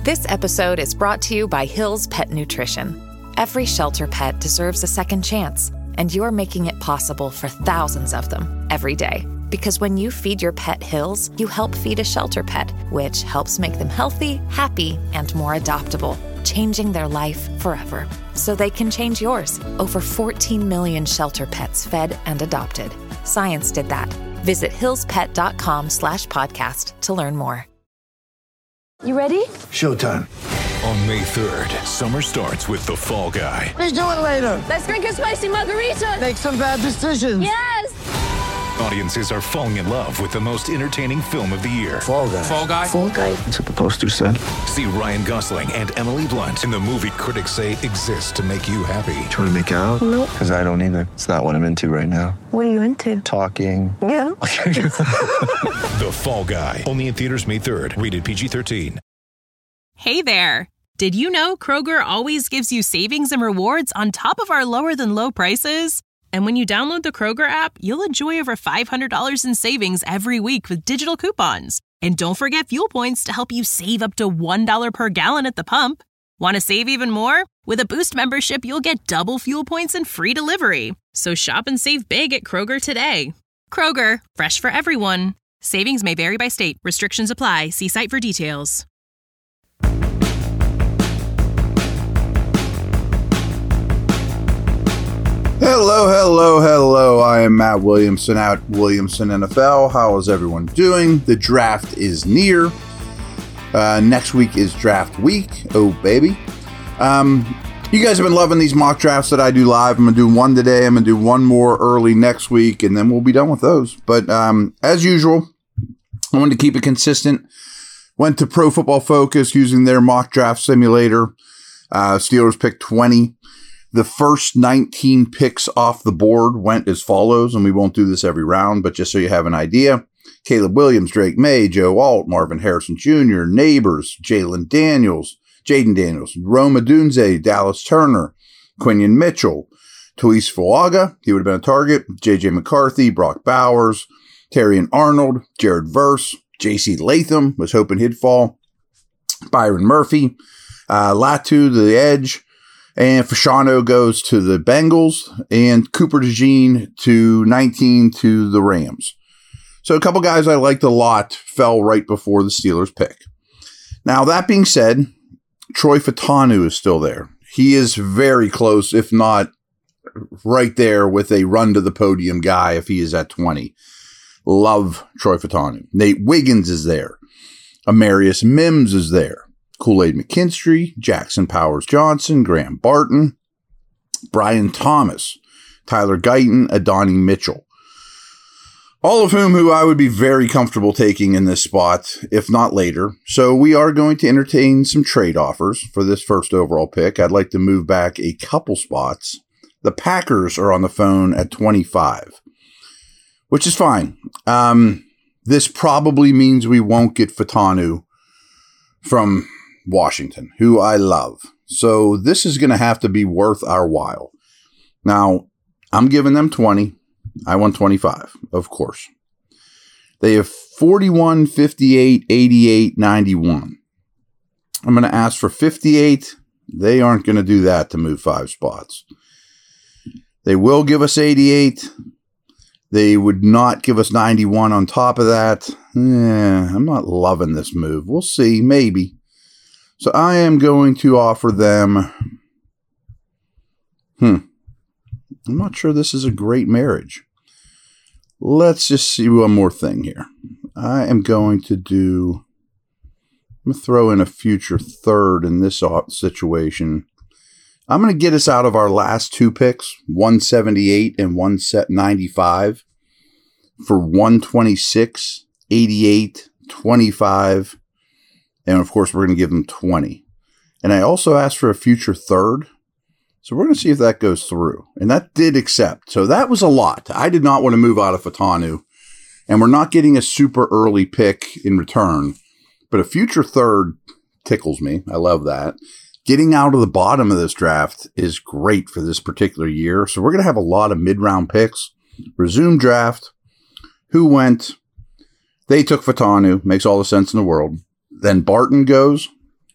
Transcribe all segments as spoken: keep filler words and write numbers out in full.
This episode is brought to you by Hill's Pet Nutrition. Every shelter pet deserves a second chance, and you're making it possible for thousands of them every day. Because when you feed your pet Hill's, you help feed a shelter pet, which helps make them healthy, happy, and more adoptable, changing their life forever. So they can change yours. Over fourteen million shelter pets fed and adopted. Science did that. Visit hillspet.com slash podcast to learn more. You ready? Showtime. On May third, summer starts with The Fall Guy. Let's do it later. Let's drink a spicy margarita. Make some bad decisions. Yes! Audiences are falling in love with the most entertaining film of the year. Fall Guy. Fall Guy. Fall Guy. That's what the poster said. See Ryan Gosling and Emily Blunt in the movie critics say exists to make you happy. Trying to make it out? Nope. Because I don't either. It's not what I'm into right now. What are you into? Talking. Yeah. The Fall Guy. Only in theaters May third. Rated P G thirteen. Hey there. Did you know Kroger always gives you savings and rewards on top of our lower than low prices? And when you download the Kroger app, you'll enjoy over five hundred dollars in savings every week with digital coupons. And don't forget fuel points to help you save up to one dollar per gallon at the pump. Want to save even more? With a Boost membership, you'll get double fuel points and free delivery. So shop and save big at Kroger today. Kroger, fresh for everyone. Savings may vary by state. Restrictions apply. See site for details. Hello, hello, hello. I am Matt Williamson at Williamson N F L. How is everyone doing? The draft is near. Uh, next week is draft week. Oh, baby. Um, you guys have been loving these mock drafts that I do live. I'm going to do one today. I'm going to do one more early next week, and then we'll be done with those. But um, as usual, I wanted to keep it consistent. Went to Pro Football Focus using their mock draft simulator. Uh, Steelers picked twenty. The first nineteen picks off the board went as follows, and we won't do this every round, but just so you have an idea. Caleb Williams, Drake May, Joe Alt, Marvin Harrison Junior, Neighbors, Jalen Daniels, Jaden Daniels, Rome Odunze, Dallas Turner, Quinion Mitchell, Tuis Fuaga, he would have been a target, J J McCarthy, Brock Bowers, Terrion Arnold, Jared Verse, J C Latham, was hoping he'd fall, Byron Murphy, uh, Latu, the edge, and Fasciano goes to the Bengals, and Cooper DeJean to nineteen to the Rams. So a couple guys I liked a lot fell right before the Steelers pick. Now, that being said, Troy Fautanu is still there. He is very close, if not right there with a run to the podium guy if he is at twenty. Love Troy Fautanu. Nate Wiggins is there. Amarius Mims is there. Kool-Aid McKinstry, Jackson Powers Johnson, Graham Barton, Brian Thomas, Tyler Guyton, Adonai Mitchell. All of whom who I would be very comfortable taking in this spot, if not later. So we are going to entertain some trade offers for this first overall pick. I'd like to move back a couple spots. The Packers are on the phone at twenty-five, which is fine. Um, this probably means we won't get Fautanu from Washington, who I love. So this is going to have to be worth our while. Now, I'm giving them twenty. I want twenty-five, of course. They have forty-one, fifty-eight, eighty-eight, ninety-one. I'm going to ask for fifty-eight. They aren't going to do that to move five spots. They will give us eighty-eight. They would not give us ninety-one on top of that. Eh, I'm not loving this move. We'll see, maybe. So I am going to offer them, hmm, I'm not sure this is a great marriage. Let's just see one more thing here. I am going to do, I'm going to throw in a future third in this situation. I'm going to get us out of our last two picks, one seventy-eight and one ninety-five, for one twenty-six, eighty-eight, twenty-five, and of course, we're going to give them twenty. And I also asked for a future third. So we're going to see if that goes through. And that did accept. So that was a lot. I did not want to move out of Fautanu. And we're not getting a super early pick in return. But a future third tickles me. I love that. Getting out of the bottom of this draft is great for this particular year. So we're going to have a lot of mid-round picks. Resume draft. Who went? They took Fautanu. Makes all the sense in the world. Then Barton goes.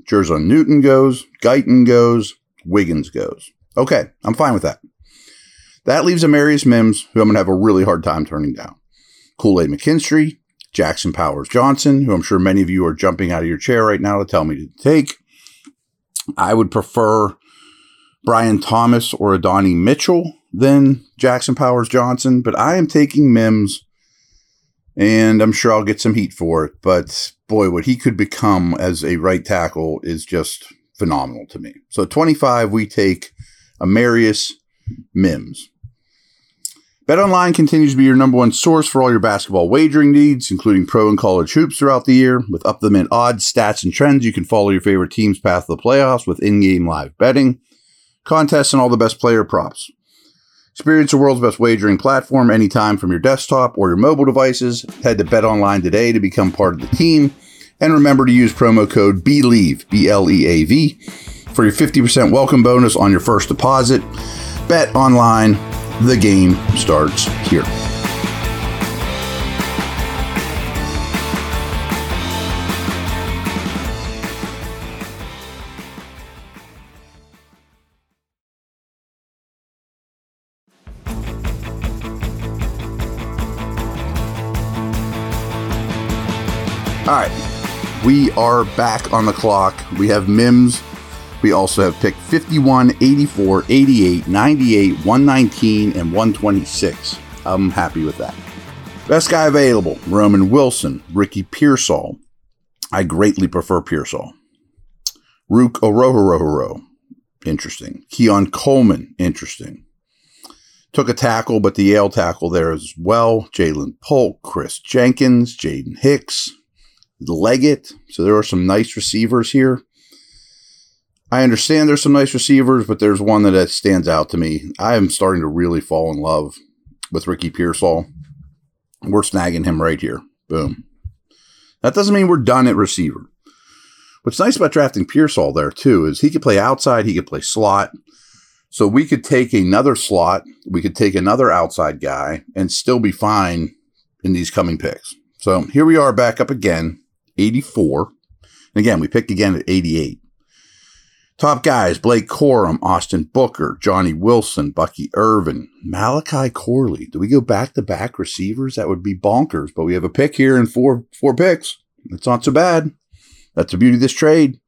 Jerson Newton goes. Guyton goes. Wiggins goes. Okay, I'm fine with that. That leaves Amarius Mims, who I'm going to have a really hard time turning down. Kool-Aid McKinstry, Jackson Powers Johnson, who I'm sure many of you are jumping out of your chair right now to tell me to take. I would prefer Brian Thomas or Adonai Mitchell than Jackson Powers Johnson, but I am taking Mims, and I'm sure I'll get some heat for it. But boy, what he could become as a right tackle is just phenomenal to me. So at twenty-five, we take Amarius Mims. BetOnline continues to be your number one source for all your basketball wagering needs, including pro and college hoops throughout the year. With up-to-the-minute odds, stats, and trends, you can follow your favorite team's path to the playoffs with in-game live betting, contests, and all the best player props. Experience the world's best wagering platform anytime from your desktop or your mobile devices. Head to BetOnline today to become part of the team. And remember to use promo code BELIEVE, B L E A V, for your fifty percent welcome bonus on your first deposit. BetOnline, the game starts here. All right, we are back on the clock. We have Mims. We also have picked fifty-one, eighty-four, eighty-eight, ninety-eight, one nineteen, and one twenty-six. I'm happy with that. Best guy available, Roman Wilson, Ricky Pearsall. I greatly prefer Pearsall. Rook Orohorohoro, interesting. Keon Coleman, interesting. Took a tackle, but the Yale tackle there as well. Jalen Polk, Chris Jenkins, Jaden Hicks, Leggett. So there are some nice receivers here. I understand there's some nice receivers, but there's one that stands out to me. I am starting to really fall in love with Ricky Pearsall. We're snagging him right here. Boom. That doesn't mean we're done at receiver. What's nice about drafting Pearsall there, too, is he could play outside, he could play slot. So we could take another slot, we could take another outside guy, and still be fine in these coming picks. So here we are back up again, eighty-four. And again, we picked again at eighty-eight. Top guys, Blake Corum, Austin Booker, Johnny Wilson, Bucky Irvin, Malachi Corley. Do we go back-to-back receivers? That would be bonkers, but we have a pick here and four four picks. That's not so bad. That's the beauty of this trade.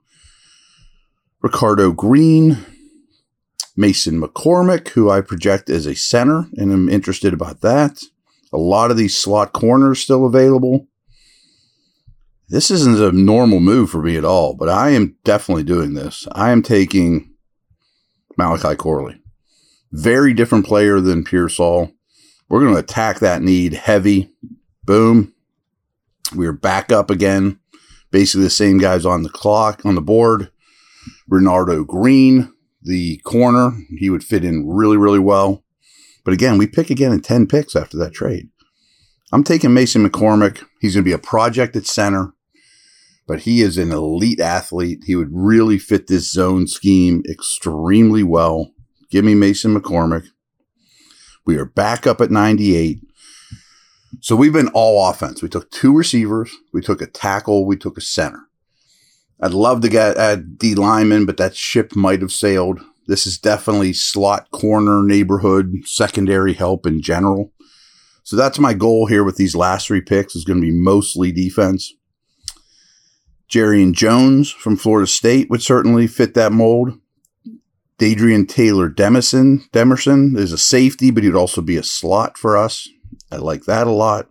Ricardo Green, Mason McCormick, who I project as a center, and I'm interested about that. A lot of these slot corners still available. This isn't a normal move for me at all, but I am definitely doing this. I am taking Malachi Corley. Very different player than Pearsall. We're going to attack that need heavy. Boom. We're back up again. Basically the same guys on the clock, on the board. Renardo Green, the corner. He would fit in really, really well. But again, we pick again in ten picks after that trade. I'm taking Mason McCormick. He's going to be a project at center. But he is an elite athlete. He would really fit this zone scheme extremely well. Give me Mason McCormick. We are back up at ninety-eight. So we've been all offense. We took two receivers. We took a tackle. We took a center. I'd love to get add D lineman, but that ship might have sailed. This is definitely slot corner, neighborhood, secondary help in general. So that's my goal here with these last three picks is going to be mostly defense. Jarian Jones from Florida State would certainly fit that mold. Dadrian Taylor Demerson, Demerson is a safety, but he would also be a slot for us. I like that a lot.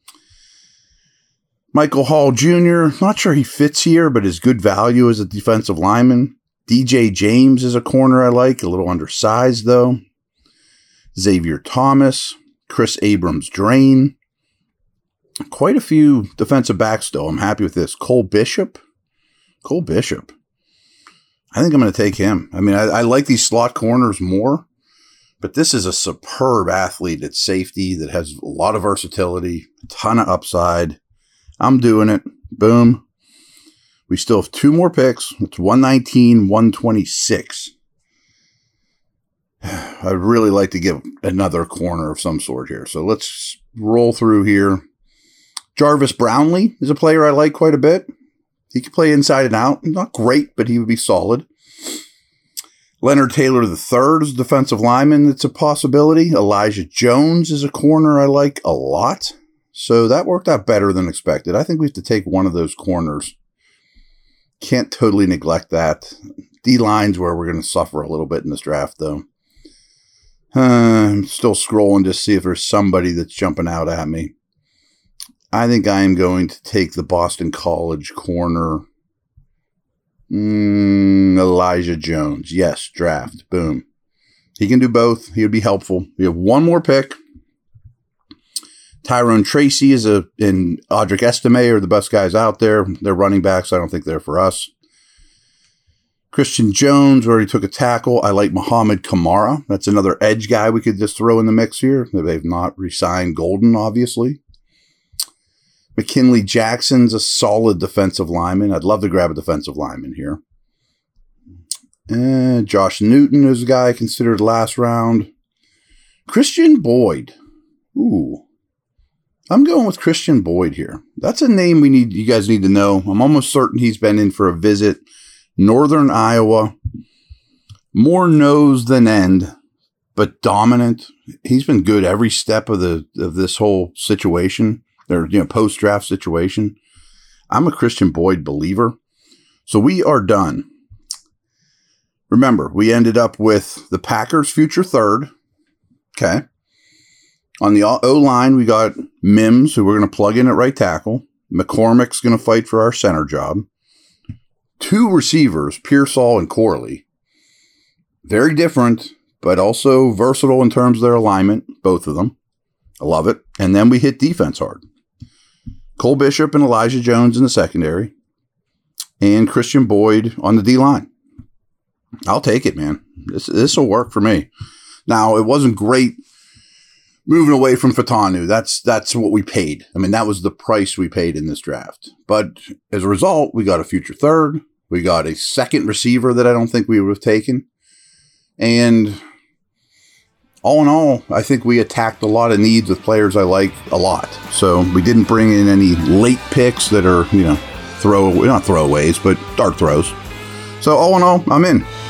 Michael Hall Junior, not sure he fits here, but is good value as a defensive lineman. D J James is a corner I like, a little undersized though. Xavier Thomas, Chris Abrams-Drain. Quite a few defensive backs, though. I'm happy with this. Cole Bishop. Cole Bishop. I think I'm going to take him. I mean, I, I like these slot corners more, but this is a superb athlete at safety that has a lot of versatility, a ton of upside. I'm doing it. Boom. We still have two more picks. It's one nineteen, one twenty-six. I'd really like to get another corner of some sort here. So let's roll through here. Jarvis Brownlee is a player I like quite a bit. He could play inside and out. Not great, but he would be solid. Leonard Taylor the third is a defensive lineman. It's a possibility. Elijah Jones is a corner I like a lot. So that worked out better than expected. I think we have to take one of those corners. Can't totally neglect that. D-line's where we're going to suffer a little bit in this draft, though. Uh, I'm still scrolling to see if there's somebody that's jumping out at me. I think I am going to take the Boston College corner. Mm, Elijah Jones. Yes, draft. Boom. He can do both. He would be helpful. We have one more pick. Tyrone Tracy is a and Audric Estime are the best guys out there. They're running backs. I don't think they're for us. Christian Jones already took a tackle. I like Muhammad Kamara. That's another edge guy we could just throw in the mix here. They've not re-signed Golden, obviously. McKinley Jackson's a solid defensive lineman. I'd love to grab a defensive lineman here. And Josh Newton is a guy I considered last round. Christian Boyd. Ooh. I'm going with Christian Boyd here. That's a name we need. You guys need to know. I'm almost certain he's been in for a visit. Northern Iowa. More nose than end, but dominant. He's been good every step of the of this whole situation. Their you know post-draft situation. I'm a Christian Boyd believer. So we are done. Remember, we ended up with the Packers' future third. Okay. On the O-line, we got Mims, who we're going to plug in at right tackle. McCormick's going to fight for our center job. Two receivers, Pearsall and Corley. Very different, but also versatile in terms of their alignment, both of them. I love it. And then we hit defense hard. Cole Bishop and Elijah Jones in the secondary. And Christian Boyd on the D-line. I'll take it, man. This this will work for me. Now, it wasn't great moving away from Fatanu. That's that's what we paid. I mean, that was the price we paid in this draft. But as a result, we got a future third. We got a second receiver that I don't think we would have taken. And all in all, I think we attacked a lot of needs with players I like a lot. So we didn't bring in any late picks that are, you know, throw not throwaways, but dart throws. So all in all, I'm in.